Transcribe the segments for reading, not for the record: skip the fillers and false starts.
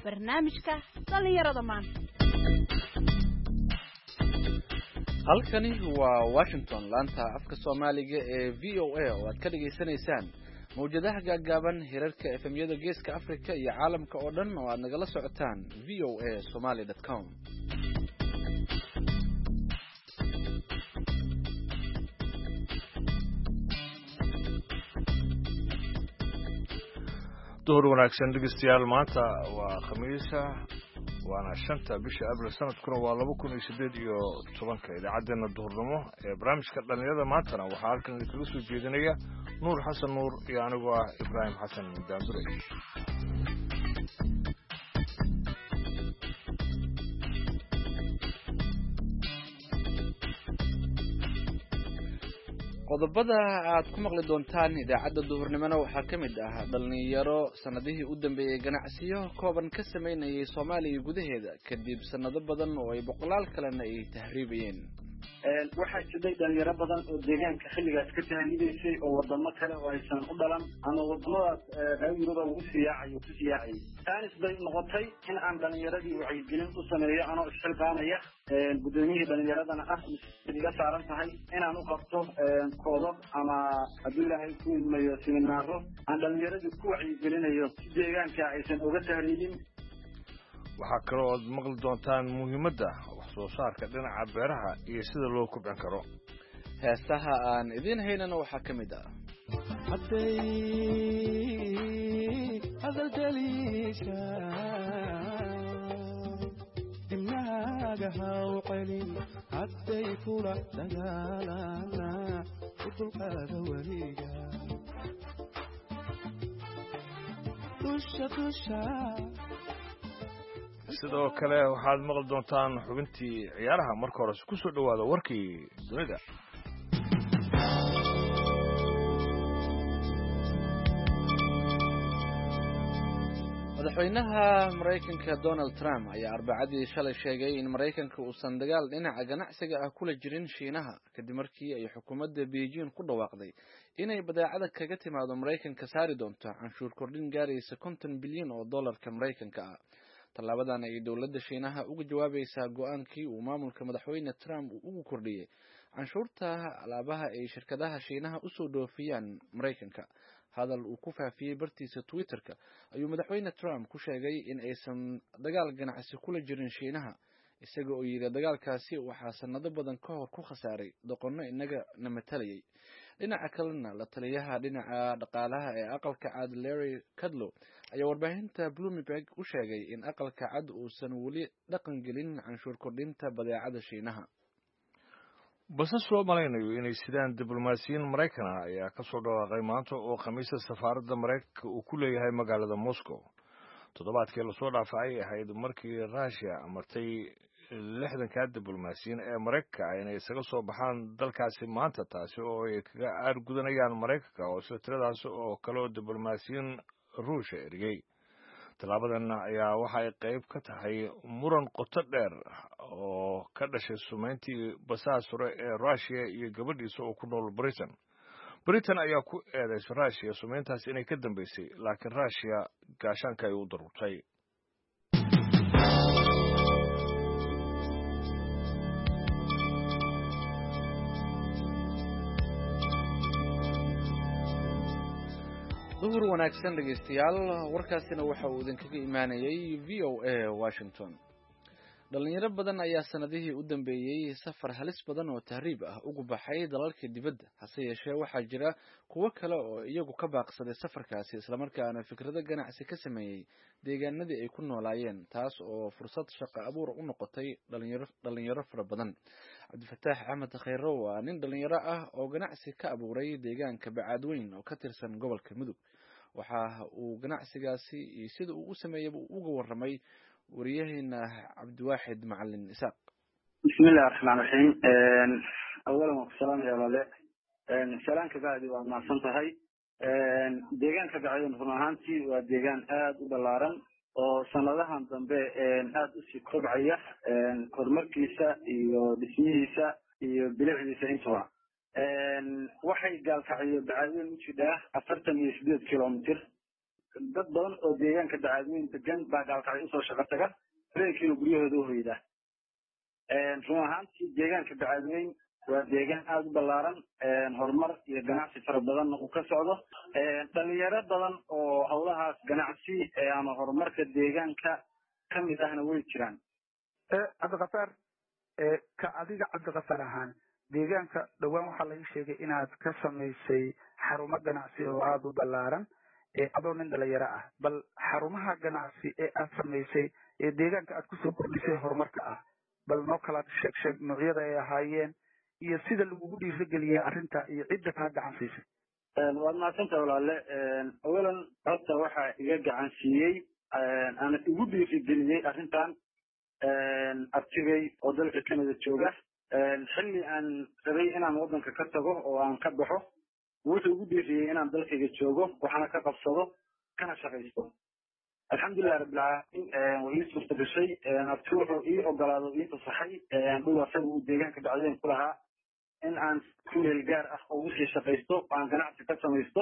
barnaamijka dhalinyarada maanta. halkani waa Washington laanta afka Soomaaliga ee VOA oo aad ka dhageysanaysaan mawjadaha gaagaaban hirarka FM-yada Geeska Afrika iyo caalamka oo dhan oo aad nagala socotaan voasomali.com. duhur wanaagsan dhegeystayaal maanta waa khamiisa waana 5 bisha abriil sanadkuna waa 2018 idaacadeena duhurnimo ee barnaamijka dhalinyarada maantana waxaa halkan idinkaga soo jeedinaya nuur xasan nuur iyo anigu ah ibraahim xasan daandure. qodobada aad ku maqli doontaan idaacadda duhurnimona waxaa ka mid ah dhalinyaro sanadihii u dambeeyay ganacsiyo kooban ka sameynayay Soomaaliya gudaheeda kadib sanado badan oo ay boqolaal kalena ay tahriibayeen. waxaa jiray dhalinyaro badan oo deegaanka xilligaas ka tahriibaysay oo wadamo kale oo aysan u dhalan ama wadamadaas reer Yurub ugu siyaacay taanis bay noqotay in aan dhalinyaradii wacyigelin u sameeyo anoo isxilqaanaya gudoomiyihii dhalinyaradana ah iga saaran tahay inaan u qabto koodab ama haddii ilaahay ku ilmayo siminaaro aan dhalinyaradii ku wacyigelinayo si deegaanka aysan uga tahriibin. waxaa kaloo aad maqli doontaan muhiimadda wax soo saarka dhinaca beeraha iyo sida loo kobcin karo. heesaha aan idin haynana waxaa ka mid ah hadaldelisha dimnaaga hawqalin hadday kula dagaalana udulqaada weliga dusha sidoo kale waxaad maqli doontaan xubintii ciyaaraha marka hore ku soo dhawaada warkii dunida. madaxweynaha Mareykanka Donald Trump ayaa Arbacadii shalay sheegay in Mareykanka uusan dagaal dhinaca ganacsiga ah kula jirin Shiinaha kadib markii ay xukuumadda Beijing ku dhawaaqday inay badeecada kaga timaado Mareykanka saari doonto canshuur kordhin gaaraysa $50 bilyan oo dollarka Mareykanka ah. Talaabadan ay dawladda Shiinaha uga jawaabaysaa go'aankii uu maamulka madaxweyne Trump ugu kordhiyay canshuurta alaabaha ay shirkadaha Shiinaha u soo dhoofiyaan Mareykanka. hadal uu ku faafiyay bartiisa Twitter-ka ayuu madaxweyne Trump ku sheegay in aysan dagaal ganacsi kula jirin Shiinaha isaga oo yiri dagaalkaasi waxaa sanado badan ka hor ku khasaaray doqonno inaga namatalay. dhinaca kalena la taliyaha dhinaca dhaqaalaha ee aqalka cad Larry Kudlow ayaa warbaahinta Bloomberg u sheegay in aqalka cad uusan weli dhaqan gelin canshuur kordhinta badeecada Shiinaha. basas loo malaynayo inay sidaan diblomaasiyiin Mareykan ah ayaa ka soo dhawaaqay maanta oo khamiista safaaradda Mareykanka uu ku leeyahay magaalada Moscow. toddobaadkii la soo dhaafay ahayd markii Russia amartay 60 diblomaasiyiin ee Mareykanka inay isaga soo baxaan dalkaasi maanta, taasi oo ay kaga aargudanayaan Mareykanka oo tiradaas oo kale oo diblomaasiyiin Ruush eriyay. talaabadan ayaa waxa ay qayb ka tahay muran qoto dheer oo ka dhashay sumeyntii basaas hore ee Russia iyo gabadhiisa oo ku nool Britain ayaa ku eedeysay Russia sumeyntaas inay ka dambeysay, laakiin Russia gaashaanka ay u darurtay. duhur wanaagsan dhegeystayaal, warkaasina waxa uu idinkaga imaanayay VOA Washington. dhalinyaro badan ayaa sanadihii u dambeeyay safar halis badan oo tahriib ah ugu baxay dalalka dibadda, hase yeeshee waxaa jira kuwo kale oo iyagu ka baaqsaday safarkaasi islamarkaana fikrado ganacsi ka sameeyay deegaanadii ay ku noolaayeen, taas oo fursad shaqo abuur u noqotay dhalinyaro fara badan. Cabdifataax Axmed Khayro waa nin dhalinyaro ah oo ganacsi ka abuuray deegaanka Bacaadweyn oo ka tirsan gobolka Mudug. waxa uu ganacsigaasi iyo sida uu u sameeyay uga warramay wariyahina Cabdiwaaxid Macalin Isaaq. bismillaahir rahmaanir rahiim. awalan salaam ya walaal. salaanka baadi waa maasan tahay. deegaanka Bacaadweyn run ahaantii waa deegaan aad u ballaaran oo sanadahan dambe aad u sii kobcaya horumarkiisa iyo dhismihiisa iyo bilicdiisa intuba. waxay gaalkacyo Bacaadweyn u jidhaa 48 kilomitir dad badan oo deegaanka Dacaadweyn degan baa gaalkacay usoo shaqo taga habeenkiina guryahooda u hoyda run ahaantii deegaanka Dacaadweyn waa deegaan aad u ballaaran horumar iyo ganacsi fara badan uu ka socdo dhalinyaro badan oo hawlahaas ganacsi ama horumarka deegaanka ka mid ahna way jiraan Cabdiqafaar ka adiga Cabdiqafaar ahaan deegaanka dhawaan waxaa laga sheegay inaad ka samaysay xarumo ganacsi oo aad u ballaaran adoo nin dhalinyaro ah bal xarumaha ganacsi ee aad samaysay ee deegaanka aad kusoo kordhisay horumarka ah bal noo kala sheeg noocyada ay ahaayeen iyo sida lagugu dhiirigeliyay arrinta iyo cidda kaa gacan siisay waad mahadsantahay walaale awalan horta waxaa iga gacan siiyey ana igu dhiirigeliyey arrintan artigay oo dalka Canada jooga xilli aan rabay inaan wadanka ka tago oo aan ka baxo wuxuu igu dhiiriyey inaan dalkayga joogo waxaana ka qabsado kana shaqaysto alxamdulilah rabbil caalamiin way ii suurta gashay arti wuxuu ii ogolaado ii fasaxay dhul asaga uu deegaanka Dacaadweyn ku lahaa in aan ku meel gaar ah ugu sii shaqaysto aan ganacsi ka samaysto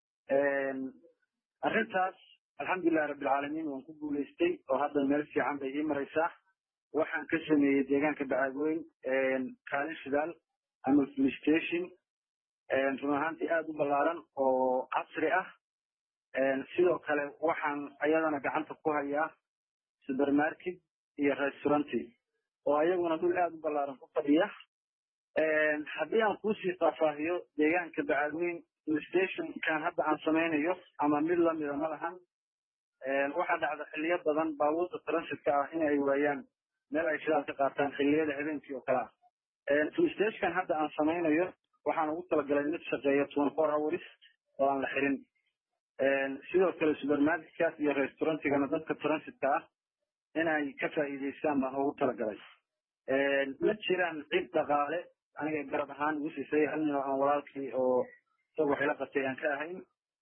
arrintaas alxamdulilah rabbil caalamiin waan ku guulaystay oo hadda meel fiican bay ii maraysaa waxaan ka sameeyey deegaanka Dacaadweyn kaalin shidaal ama police station run ahaantii aad u ballaaran oo casri ah sidoo kale waxaan ayadana gacanta ku hayaa supermarket iyo restauranti oo ayaguna dhul aad u ballaaran ku fadhiya haddii aan kuusii faahfaahiyo deegaanka Dacaadweyn police stationkan hadda aan samaynayo ama mid lamida ma lahan waxaa dhacda xilliyo badan baabuurta transitka ah in ay waayaan meel ay shidaal ka qaataan xilliyada habeenkii oo kale ah police stationkan hadda aan samaynayo waxaan ugu talagalay mid shaqeeya 24 hours oo aan la xirin sidoo kale supermarketkaas iyo restaurantigana dadka transitka ah inay ka faa'iidaystaan baan ugu talagalay ma jiraan cid dhaqaale aniga garab ahaan ugu siisay hal nin oo aan walaalkii oo isagu wax ila qabtay aan ka ahayn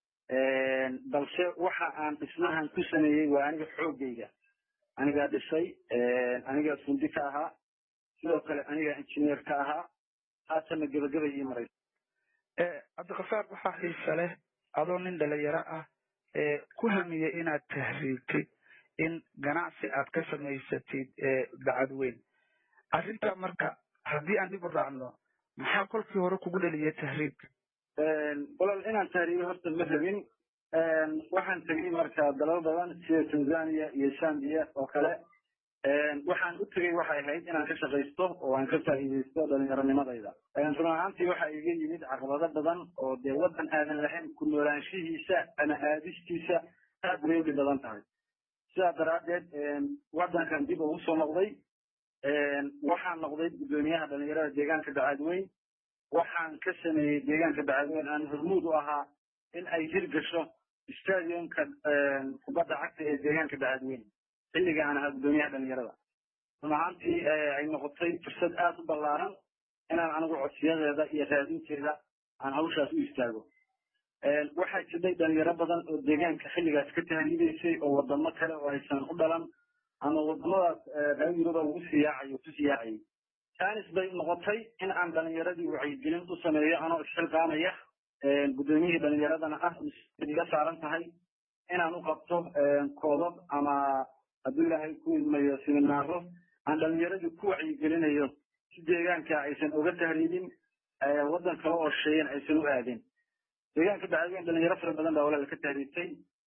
balse waxa aan dhismahan ku sameeyey waa aniga xoogayga anigaa dhisay anigaa fundi ka ahaa sidoo kale anigaa engineer ka ahaa haatana gabagaba ii maraysa Cabdiqafaar waxaa xiisa leh adoo nin dhalinyaro ah ku hamiyey inaad tahriibtid in ganacsi aad ka samaysatid Dacaadweyn arrinta marka haddii aan dib u raacno maxaa kolkii hore kugu dhaliyay tahriibka walaal inaan tahriibo horta ma rabin waxaan tegay marka dalal badan sida Tanzania iyo Zambia oo kale waxaan u tegay waxay ahayd inaan ka shaqaysto oo aan ka faa'iidaysto dhallinyaronimadayda run ahaantii waxaa iga yimid caqabado badan oo dee wadan aadan lahayn ku noolaanshihiisa ama aadistiisa aad bay uga badan tahay sidaa daraaddeed wadankan dib ugu soo noqday waxaan noqday gudoomiyaha dhalinyarada deegaanka Dacaadweyn waxaan ka sameeyey deegaanka Dacaadweyn aan hormuud u ahaa in ay hirgasho stadiumka kubadda cagta ee deegaanka Dacaadweyn xilliga aan ahaa gudoomiyaha dhalinyarada run ahaantii ay noqotay fursad aad u ballaaran inaan anigu codsiyadeeda iyo raadinteeda aan hawshaas u istaago waxaa jiray dhalinyaro badan oo deegaanka xilligaas ka tahriibaysay oo wadamo kale oo aysan u dhalan ama wadamadaas reer Yurub ugu siyaacayay taanis bay noqotay in aan dhalinyaradii wacyigelin u sameeyo anoo isxilqaamaya gudoomiyihii dhalinyaradana ah iga saaran tahay inaan u qabto koodab ama haddii ilaahay ku idmayo siminaaro aan dhalinyaradii ku wacyigelinayo si deegaanka aysan uga tahriibin wadan kale oo sheeyan aysan u aadin deegaanka Dacaadweyn dhalinyaro fara badan baa walaal ka tahriibtay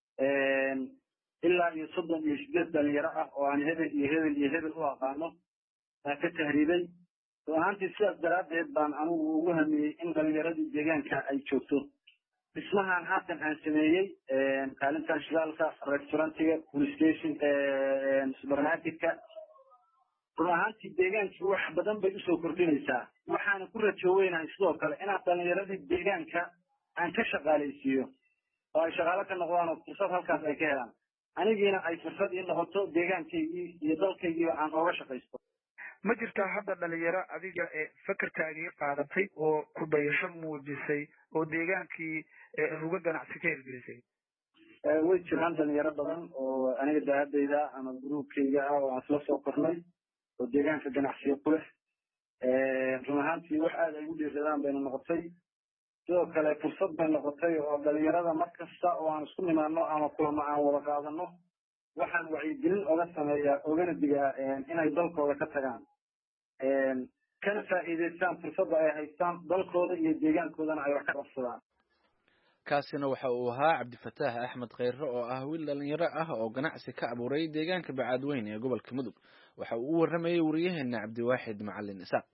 ilaa iyo 38 dhalinyaro ah oo aan hebel u aqaano baa ka tahriibay ahaantii sidaas daraaddeed baan anigu ugu hamiyey in dhalinyaradii deegaanka ay joogto dhismahan haatan aan sameeyey kaalintan shidaalka restaurantiga police station supermarketka run ahaantii deegaankii wax badan bay usoo kordhinaysaa waxaana ku rajo weynahay sidoo kale inaan dhalinyaradii deegaanka aan ka shaqaalaysiiyo oo ay shaqaalo ka noqdaan oo fursad halkaas ay ka helaan anigiina ay fursad ii noqoto deegaankaygii iyo dalkaygiiba aan ooga shaqaysto ma jirtaa hadda dhalinyaro adiga fakarkaagii qaadatay oo ku dayasho muujisay oo deegaankii ruga ganacsi ka hirgelisay way jiraan dhalinyaro badan oo aniga daadayda ama gruubkayga ah oo aan isla soo kornay oo deegaanka ganacsiga ku leh run ahaantii wax aad ay ugu dhiiradaan bayna noqotay sidoo kale fursad bay noqotay oo dhalinyarada mar kasta oo aan isku nimaano ama kulamo aan wada qaadano waxaan wacyigelin oga sameeyaa ogana digaa inay dalkooda ka tagaan kana faa'iidaystaan fursadda ay haystaan dalkooda iyo deegaankoodana ay wax ka qabsadaan kaasina waxa uu ahaa cabdifataax axmed kheyre oo ah wiil dhalinyaro ah oo ganacsi ka abuuray deegaanka bacaadweyn ee gobolka mudug waxa uu u waramayay wariyaheena cabdiwaaxid macalin isaaq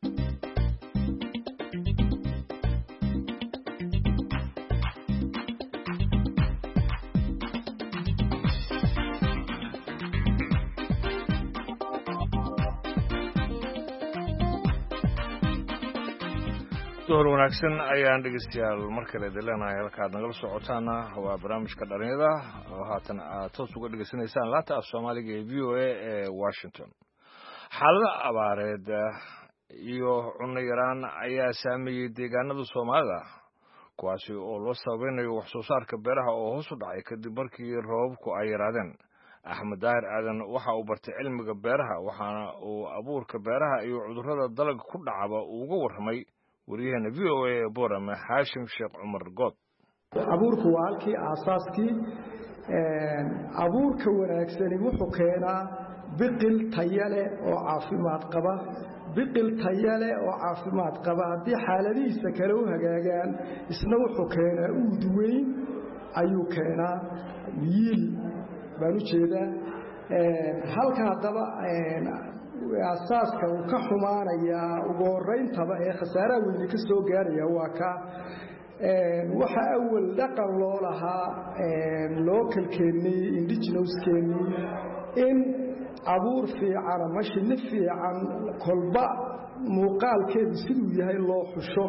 door wanaagsan ayaan dhegeystayaal markale dileenahay halkaad nagala socotaana waa barnaamijka dhalinyarada oo haatan aad toos uga dhegeysanaysaan laanta af soomaaliga ee VOA ee Washington. Xaalada abaareed iyo cunno yaraan ayaa saameeyay deegaanada Soomaalida kuwaasi oo loo sababeynayo wax soo saarka beeraha oo hoos u dhacay kadib markii roobabku ay yaraadeen. Axmed Daahir Aadan waxa uu bartay cilmiga beeraha waxaana uu abuurka beeraha iyo cudurrada dalagga ku dhacaba uga warramay wariyahana VOA Boorama Haashim Sheekh Cumar Good. abuurku waa halkii aasaaskii abuurka wanaagsani wuxuu keenaa biqil tayale oo caafimaad qaba biqil tayale oo caafimaad qaba haddii xaaladihiisa kale u hagaagaan isna wuxuu keenaa uud weyn ayuu keenaa yiil baan u jeedaa halka haddaba asaaska uu ka xumaanayaa ugu horeyntaba ee khasaaraha weyni ka soo gaaraya waa ka waxa awal dhaqan loo lahaa localkeennii indigenouskeenii in abuur fiican ama shinni fiican kolba muuqaalkeedu siduu yahay loo xusho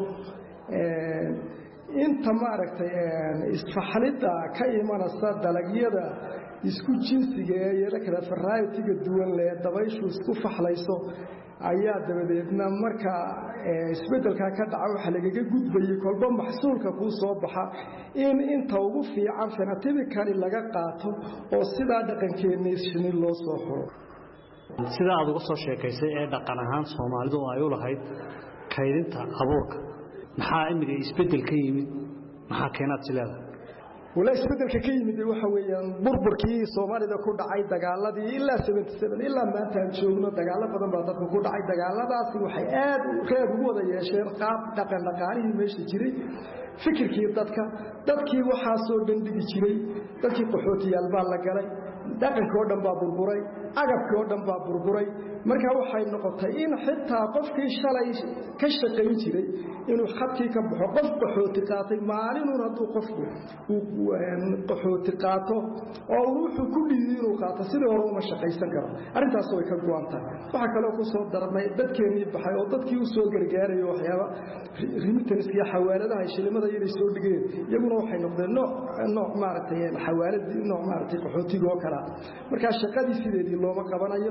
inta maaragtay isfaxlidda ka imanaysa dalagyada isku jinsiga ee yara kala variety-ga duwan leh dabayshu isku faxlayso ayaa dabadeedna marka isbeddelka ka dhaca waxa lagaga gudbayay kolba maxsuulka kuu soo baxa in inta ugu fiican phenotypically laga qaato oo sidaa dhaqankeennii shinni loo soo xuro sida aad uga soo sheekaysay ee dhaqan ahaan Soomaalidu ay u lahayd kaydinta abuurka maxaa imiga isbeddel ka yimid maxaa keenaad sileedahay wala isbeddelka ka yimid waxa weeyaan burburkii Soomaalida ku dhacay dagaaladii ilaa 77 ilaa maanta aan joogno dagaalo badan baa dadku ku dhacay dagaaladaasi waxay aad u reeb ugu wada yeesheen qaab dhaqan dhaqaalihii meesha jiray fikirkii dadkii waxa soo bandhigi jiray dadkii qaxootiyaal baa la galay dhaqankii oo dhan baa burburay agabkii oo dhan baa burburay marka waxay noqotay in xitaa qofkii shalay ka shaqayn jiray inuu xadkii ka baxo qof qaxooti qaatay maalinun hadduu qofku uu qaxooti qaato oo wuxuu ku dhigay inuu qaato sidii hore uma shaqaysan karo arrintaas way ka go'an tahay waxa kale oo ku soo darnay dadkeenii baxay oo dadkii u soo gargaarayo waxyaaba remittance iyo xawaaladaha shilimada inay soo dhigeen iyaguna waxay noqdeen nooc maaragtay xawaaladii nooc maaragtay qaxootiga oo kala marka shaqadii sideedii looma qabanayo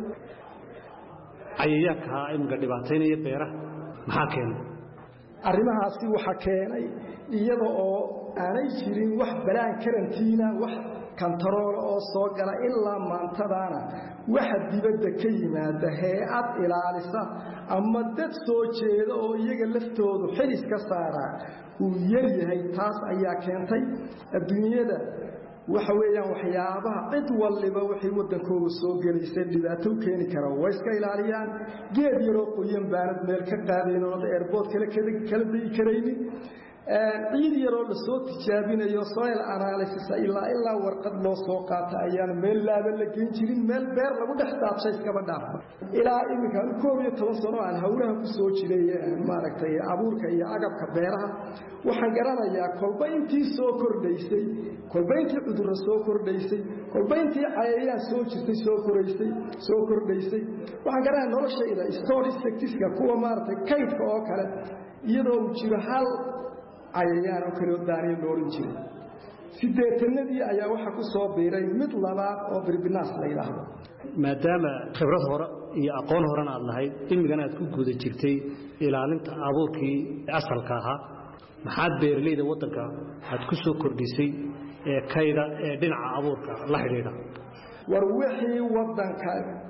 cayayaanka imga dhibaateynaya beeraha maxaa keenay arrimahaasi waxa keenay iyada oo aanay jirin wax balaan karantiina wax kantarool oo soo gala ilaa maantadaana waxa dibadda ka yimaada hay'ad ilaalisa ama dad soo jeeda oo iyaga laftoodu xilis ka saara uu yaryahay taas ayaa keentay adduunyada waxa weeyaan waxyaabaha cid waliba wixii wadankooda soo gelaysay dhibaato u keeni kara way iska ilaaliyaan geed yaroo qoyan baanad meel ka qaadeen oo airport kala dii karaynin ciid yaroo la soo tijaabinayo soil analysis ilaa warqad loo soo qaata ayaan meel laaba la geyn jirin meel beer lagu dhex daadshay iskaba dhaafo ilaa imika 11 sano aan hawlaha ku soo jiray maaragtay abuurka iyo agabka beeraha waxaan garanayaa kolba intii soo kordhaysay kolba intii cudurro soo kordhaysay kolba intii cayayaan soo jirtay soo kordhaysay waxaan garanayaa noloshayda statistics-ka kuwa maaragtay kaydka oo kale iyadoo uu jiro hal cayayaan oo kale oo daaniyo loorin jiray sideetanadii ayaa waxa ku soo biiray mid labaad oo birbinaas la yiraahdo maadaama khibrad hore iyo aqoon horena aad lahayd imigana aad ku guda jirtay ilaalinta abuurkii asalka ahaa maxaad beeraleyda wadanka aad ku soo kordhisay ee kayda ee dhinaca abuurka la xiriira war wixii wadanka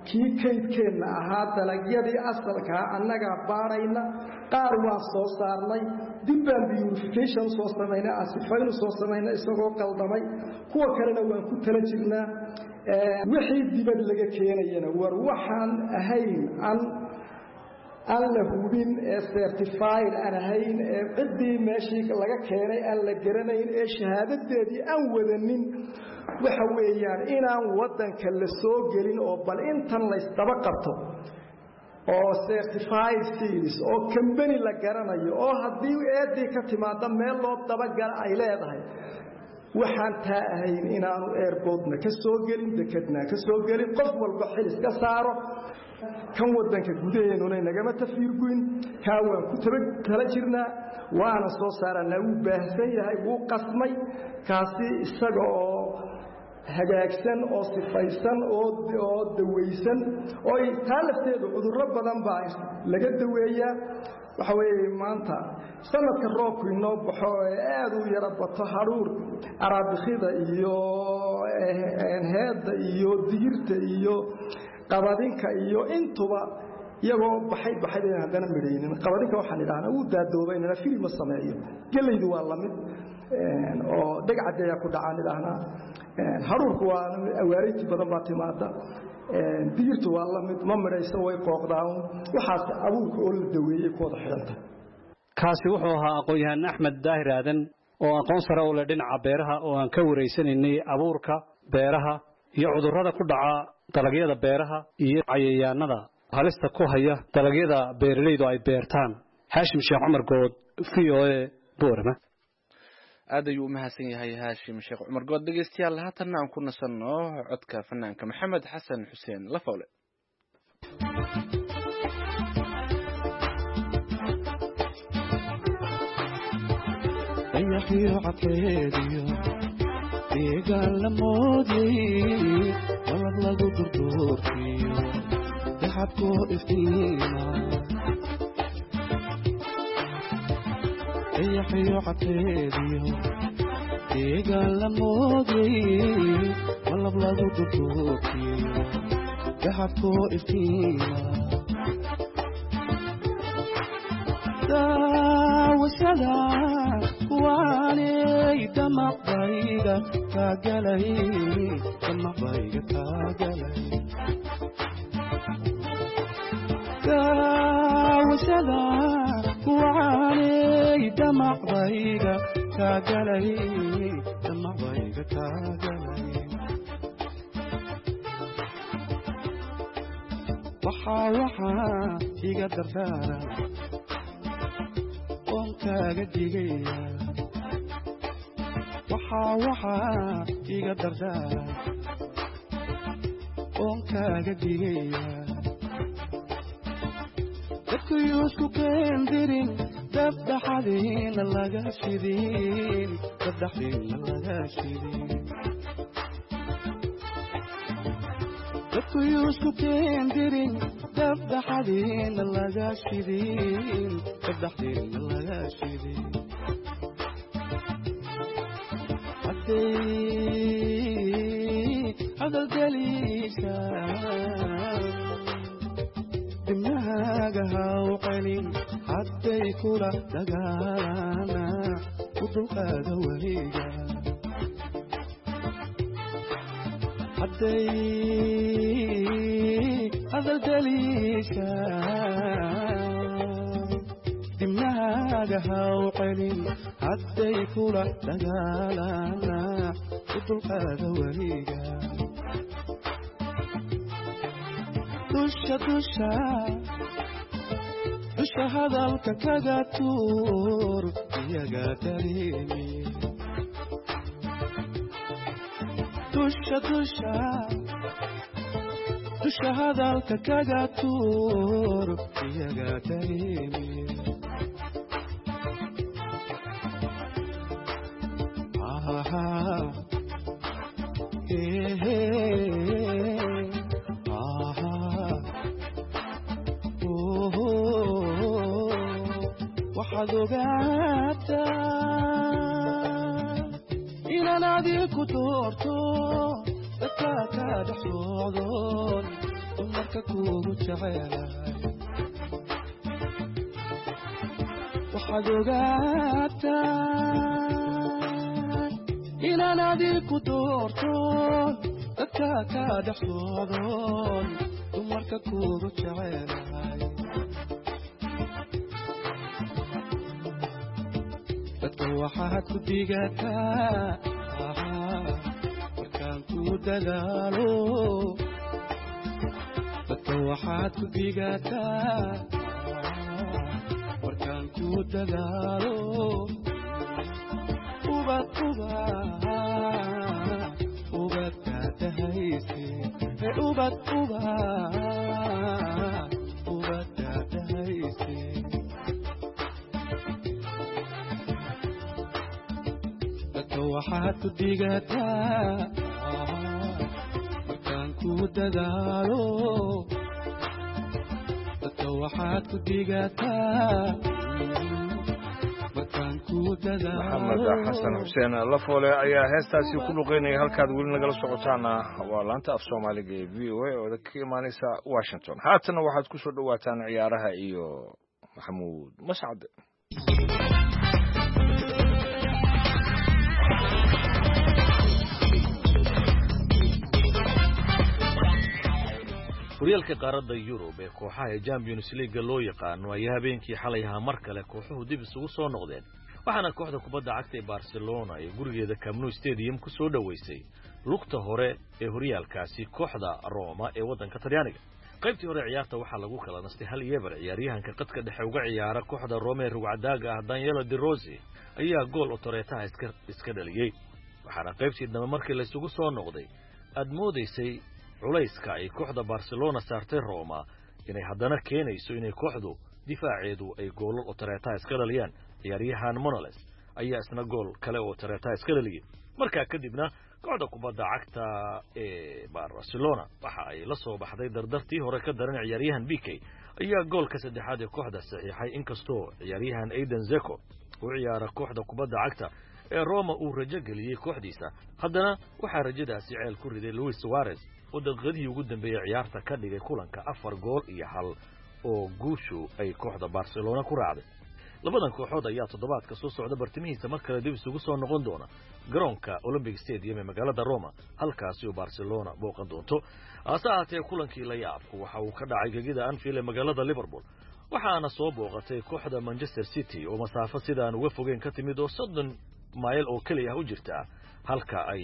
kii kaydkeenna ahaa dalagyadii asalkaa annagaa baadhayna qaar waan soo saarnay dib baan purification soo samaynay asifaynu soo samaynay isagoo qaldamay kuwa kalena waan ku tala jirnaa wixii dibad laga keenayana war waxaan ahayn aan la hubin ee certified aan ahayn ee ciddii meeshii laga keenay aan la garanayn ee shahaadadeedii aan wadanin waxa weeyaan inaan waddanka la soo gelin oo bal intan laysdaba qabto oo certified seals oo company la garanayo oo haddii eedii ka timaada meel loo dabagala ay leedahay waxaan taa ahayn inaanu airportna ka soo gelin dekadna ka soo gelin qof walba xil iska saaro kan waddanka gudaheennuna nagama tafiirguyn kaa waan ku tala jirnaa waana soo saaranaa wuu baahsan yahay wuu qasmay kaasi isaga oo hagaagsan oo sifaysan oo dawaysan oo taa lafteedu cudurro badan baa laga daweeyaa waxa weeye maanta sanadka roobku inoo baxo ee aad u yara bato hadhuur araabikida iyo heedda iyo digirta iyo qabadinka iyo intuba iyagoo baxay haddana midhaynin qabadinka waxaan idhahnaa wuu daadoobaynana fili ma sameeyo gelaydu waa lamid oo dhagcadeeyaa ku dhacaan idhaahnaa hadhuurku waa awaarayti badan baa timaada digirtu waa lamid ma midhayso way qooqdaan waxaas abuurka oo la daweeyey ku wada xidhanta kaasi wuxuu ahaa aqoon-yahan axmed daahir aadan oo aqoon sare u leh dhinaca beeraha oo aan ka wareysanaynay abuurka beeraha iyo cudurrada ku dhaca dalagyada beeraha iyo cayayaanada halista ku haya dalagyada beeralaydu ay beertaan haashim sheekh cumar good VOA Boorama aad ayuu u mahadsan yahay haashim sheekh cumar good dhegeystayaal haatanna aan ku nasanno codka fanaanka maxamed xasan xuseen Lafawle ayaxiyo cateediyo deegaan la moodiyey walad lagu durduurkiyo daxabkoo iftiima ayaxiyo cateediyo deegaan la moodiyey walad lagu durduurkiyo daxabkoo iftiima daawashada waanay damaqbayga kaagalay daawashada waanay damaqbayga kaagalay waxaa iga dardaara kaaga digaya waxaa iga dardaara oon kaaga digaya dadku yuusku keendirin dabdhaxadiina laga shidin dadku yuusku keendirin dabdhaxadiina laga shidin dabdhaxdiina laga shidin hadalgeliisa dimnahaaga haw celin hadday kula dagaalana u dulqaada weliga hadday hadalgeliisa dimnahaaga haw celin hadday kula dagaalana u dulqaada weliga dusha hadalka kaga tuur iyaga dareemi dusha hadalka kaga tuur iyaga dareemi waxaad ogaataa inaan adiku doorto dadka ka dhex socdoon dumarka kuugu jecelahay waxaad ogaataa inaan adiku doorto dadka ka dhex socdoon dumarka kuugu jecelahay dadka waxaad ku digataa markaan ku dadaalo dadka waxaad ku digataa markaan ku dadaalo ubad daadahayse ubad daadahayse dadka waxaad ku digataa markaan ku dadaalo dadka waxaad ku digataa maxamed xasan xuseen lafoole ayaa heestaasi ku luqeynaya halkaad weli nagala socotaana waa laanta af soomaaliga ee v o a oo ka imaaneysa washington haatana waxaad ku soo dhawaataan ciyaaraha iyo maxamuud mascad horyaalka qaaradda Yurub ee kooxaha ee Champions League loo yaqaano ayaa habeenkii xalay ahaa mar kale kooxuhu dib isugu soo noqdeen waxaana kooxda kubadda cagta ee Barcelona ay gurigeeda Camp Nou Stadium ku soo dhaweysay lugta hore ee horyaalkaasi kooxda Roma ee wadanka Talyaaniga qaybtii hore ciyaarta waxaa lagu kala nastay hal yeebar ciyaaryahanka qadka dhexe uga ciyaara kooxda Roma ee rugcadaaga ah Daniele De Rossi ayaa gool otoreetaha iska dhaliyay waxaana qaybtii dambe markii la isugu soo noqday aad moodaysay culayska ay kooxda Barcelona saartay Roma inay haddana keenayso inay kooxdu difaaceedu ay goolal otoreetaha iska dhaliyaan ciyaaryahan Morales ayaa isna gool kale oo otoreetaha iska dhaliyay markaa kadibna kooxda kubadda cagta ee Barcelona waxa ay la soo baxday dardartii hore ka daran ciyaaryahan BK ayaa goolka saddexaad ee kooxda saxiixay inkastoo ciyaaryahan Eden Dzeko uu ciyaara kooxda kubadda cagta ee Roma uu rajo geliyay kooxdiisa haddana waxaa rajadaasi ceel ku riday Luis Suarez oo daqiiqadii ugu dambeeyay ciyaarta ka dhigay kulanka 4 gool iyo 1 oo guushu ay kooxda Barcelona ku raacday labadan kooxood ayaa toddobaadka soo socda bartimihiisa mar kale dib isugu soo noqon doona garoonka Olympic Stadium ee magaalada Roma halkaasi oo Barcelona booqan doonto asaatee kulankii la yaabku waxa uu ka dhacay gegida Anfield ee magaalada Liverpool waxaana soo booqatay kooxda Manchester City oo masaafo sidaan uga fogeen ka timid oo 30 mayl oo kaliya u jirta halka ay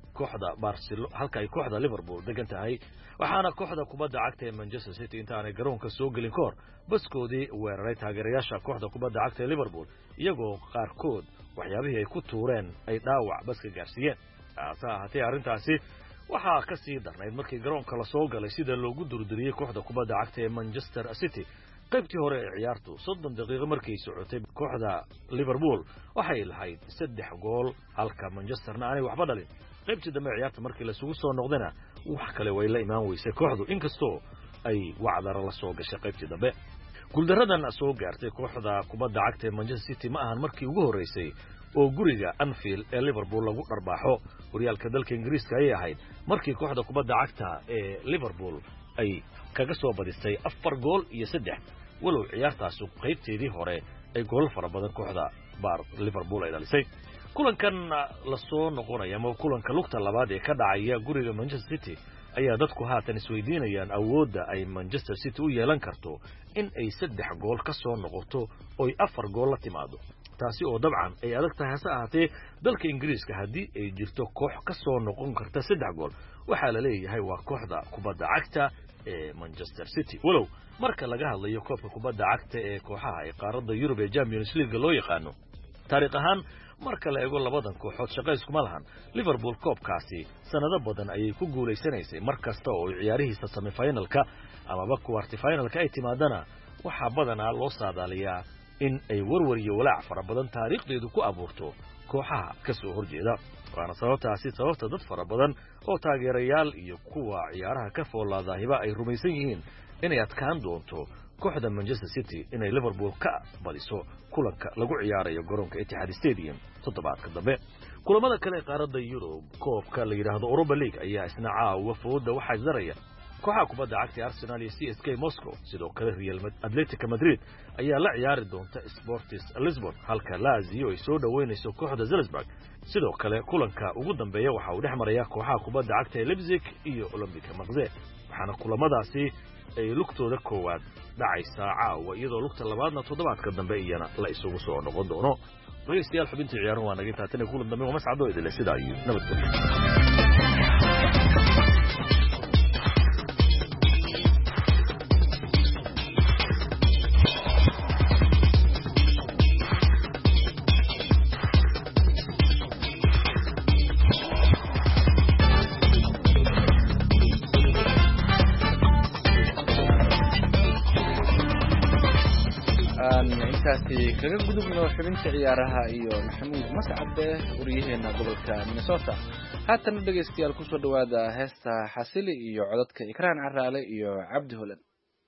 kooxda Liverpool degan tahay waxaana kooxda kubadda cagta ee Manchester City intaanay garoonka soo gelin koor baskoodii weeraray taageerayaasha kooxda kubadda cagta ee Liverpool iyagoo qaarkood waxyaabihii ay ku tuureen ay dhaawac baska gaarsiiyeen asaatee arrintaasi waxaa ka sii darnayd markii garoonka la soo galay sida loogu durduriyay kooxda kubadda cagta ee Manchester City qaybtii hore ee ciyaartu 30 daqiiqo markay socotay kooxda Liverpool waxay lahayd 3 gool halka Manchesterna aanay waxba dhalin qaybtii dambe ciyaarta markii la isugu soo noqdana wax kale way la imaan weysay kooxdu inkastoo ay wacdara la soo gashay qaybtii dambe guuldaradan soo gaartay kooxda kubadda cagta ee Manchester City ma ahan markii ugu horeysay oo guriga Anfield ee Liverpool lagu dharbaaxo horyaalka dalka Ingiriiska ay ahayd markii kooxda kubadda cagta ee Liverpool ay kaga soo badisay 4 gool iyo 3 walow ciyaartaasi qaybteedii hore ay gool fara badan kooxda Liverpool ay dhalisay kulankan la soo noqonaya ama kulanka lugta labaad ee ka dhacaya guriga Manchester City ayaa dadku haatan isweydiinayaan awoodda ay Manchester City u yeelan karto in ay 3 gool ka soo noqoto oo ay 4 gool la timaado taasi oo dabcan ay adag tahay hase ahaatee dalka Ingiriiska haddii ay jirto koox ka soo noqon karta 3 gool waxaa la leeyahay waa kooxda kubadda cagta ee Manchester City walow marka laga hadlayo koobka kubadda cagta ee kooxaha ee qaaradda Yurub ee Champions League loo yaqaano taariikh ahaan marka la eego labadan kooxood shaqo iskuma lahan Liverpool koobkaasi sanado badan ayay ku guuleysanaysay markasta oo ciyaarihiisa semi-finalka ama quarter-finalka ay timaadana waxa badanaa loo saadaaliyaa in ay warwar iyo walaac fara badan taariikhdeedu ku abuurto kooxaha ka soo horjeeda waana sababta dad fara badan oo taageerayaal iyo kuwa ciyaaraha ka foolaadaahiba ay rumaysan yihiin inay adkaan doonto kooxda Manchester City inay Liverpool ka badiso kulanka lagu ciyaarayo garoonka Etihad Stadium toddobaadka dambe kulamada kale qaaradda Yurub koobka la yiraahdo Europa League ayaa isna caawa fooda waxa isdaraya kooxaha kubadda cagta Arsenal iyo CSK Moscow sidoo kale Real Atletico Madrid ayaa la ciyaari doonta Sporting Lisbon halka Lazio ay soo dhaweynayso kooxda Salzburg sidoo kale kulanka ugu dambeeya waxa uu dhexmaraya kooxaha kubadda cagta Leipzig iyo Olympique Marseille waxaana kulamadaasi ay lugtooda koowaad dhacaysaa caawa iyadoo lugta labaadna toddobaadka dambe iyana la isugu soo noqon doono dhageystayaal xubinta ciyaaruhu waa naga taatana kulan dambe waa mascado idile sida ay nabadgelyo kaga gudubno xubinta ciyaaraha iyo maxamuud mascade wariyaheena gobolka Minnesota haatan dhageystayaal ku soo dhawaada heesta xasili iyo codadka Ikraan Caraale iyo Cabdi Holan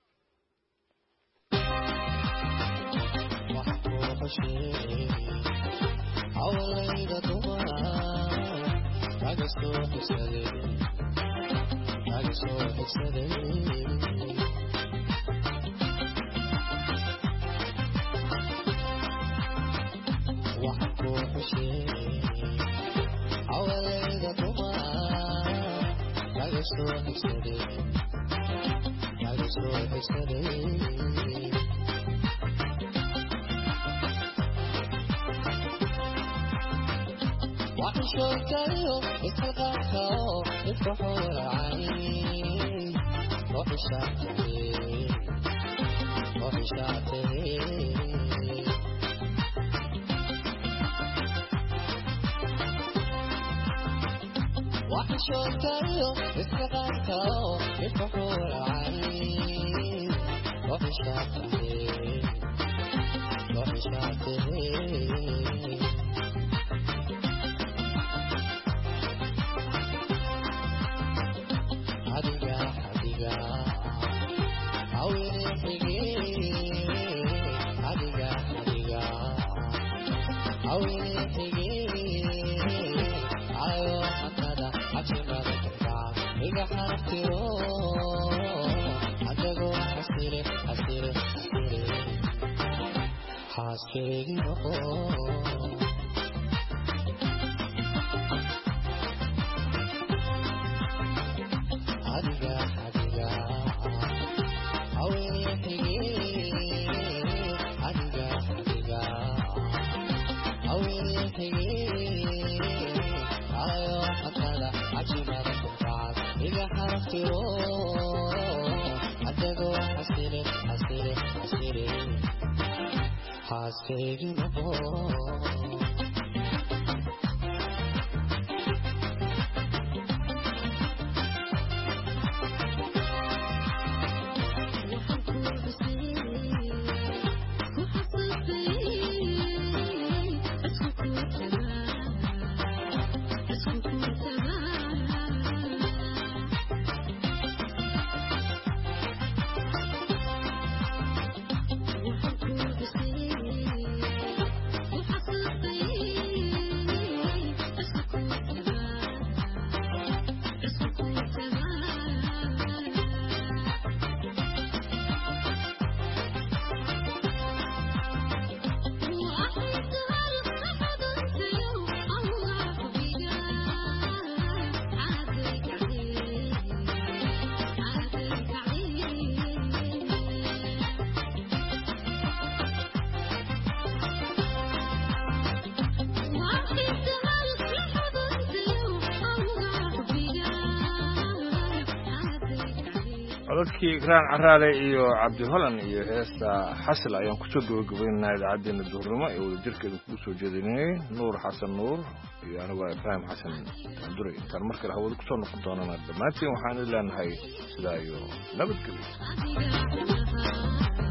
codadkii Ikraan Caraale iyo Cabdi Holan iyo heesta xasil ayaan ku soo gabagabeynaa idaacaddeena duhurnimo ee wadajirkeeda ku soo jeedinay Nuur Xasan Nuur iyo aniga Ibrahim Xasan Duray intaan markale hawada ku soo noqon doonana dhammaantiin waxaan ilaahay sidaa iyo nabadgelyo